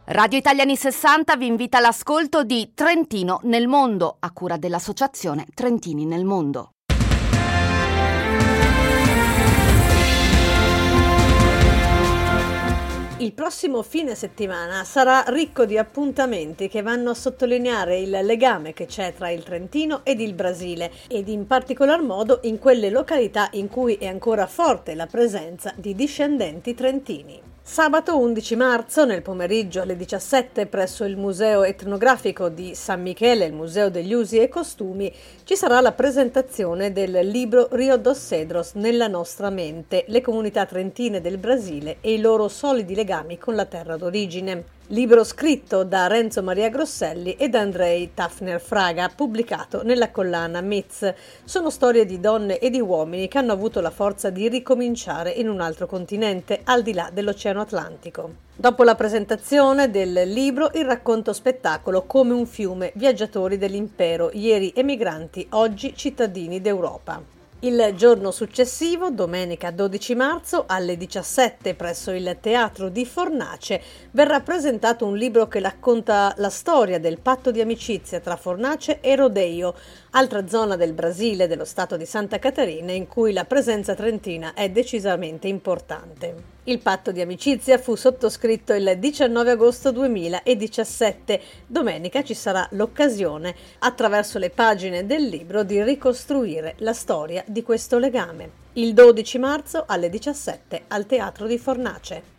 Radio Italiani 60 vi invita all'ascolto di Trentino nel mondo, a cura dell'associazione Trentini nel mondo. Il prossimo fine settimana sarà ricco di appuntamenti che vanno a sottolineare il legame che c'è tra il Trentino ed il Brasile ed in particolar modo in quelle località in cui è ancora forte la presenza di discendenti trentini. Sabato 11 marzo, nel pomeriggio alle 17, presso il Museo Etnografico di San Michele, il Museo degli Usi e Costumi, ci sarà la presentazione del libro Rio dos Cedros nella nostra mente, le comunità trentine del Brasile e i loro solidi legami con la terra d'origine. Libro scritto da Renzo Maria Grosselli e da Andrei Tafner Fraga, pubblicato nella collana Myths. Sono storie di donne e di uomini che hanno avuto la forza di ricominciare in un altro continente, al di là dell'Oceano Atlantico. Dopo la presentazione del libro, il racconto spettacolo Come un fiume, viaggiatori dell'impero, ieri emigranti, oggi cittadini d'Europa. Il giorno successivo, domenica 12 marzo, alle 17 presso il Teatro di Fornace, verrà presentato un libro che racconta la storia del patto di amicizia tra Fornace e Rodeio, altra zona del Brasile, dello stato di Santa Caterina, in cui la presenza trentina è decisamente importante. Il patto di amicizia fu sottoscritto il 19 agosto 2017. Domenica ci sarà l'occasione, attraverso le pagine del libro, di ricostruire la storia di questo legame. Il 12 marzo alle 17 al Teatro di Fornace.